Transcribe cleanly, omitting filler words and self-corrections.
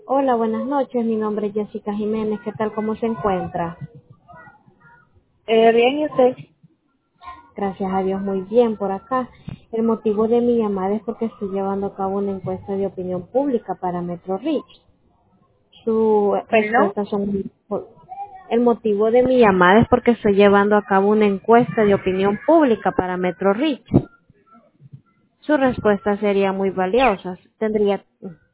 Hola, buenas noches. Mi nombre es Jessica Jiménez. ¿Qué tal? ¿Cómo se encuentra? Bien, ¿y usted? Gracias a Dios, muy bien por acá. El motivo de mi llamada es porque estoy llevando a cabo una encuesta de opinión pública para Metro Rich. Sus ¿Perdón? respuestas son... El motivo de mi llamada es porque estoy llevando a cabo una encuesta de opinión pública para Metro Rich. Sus respuestas serían muy valiosas.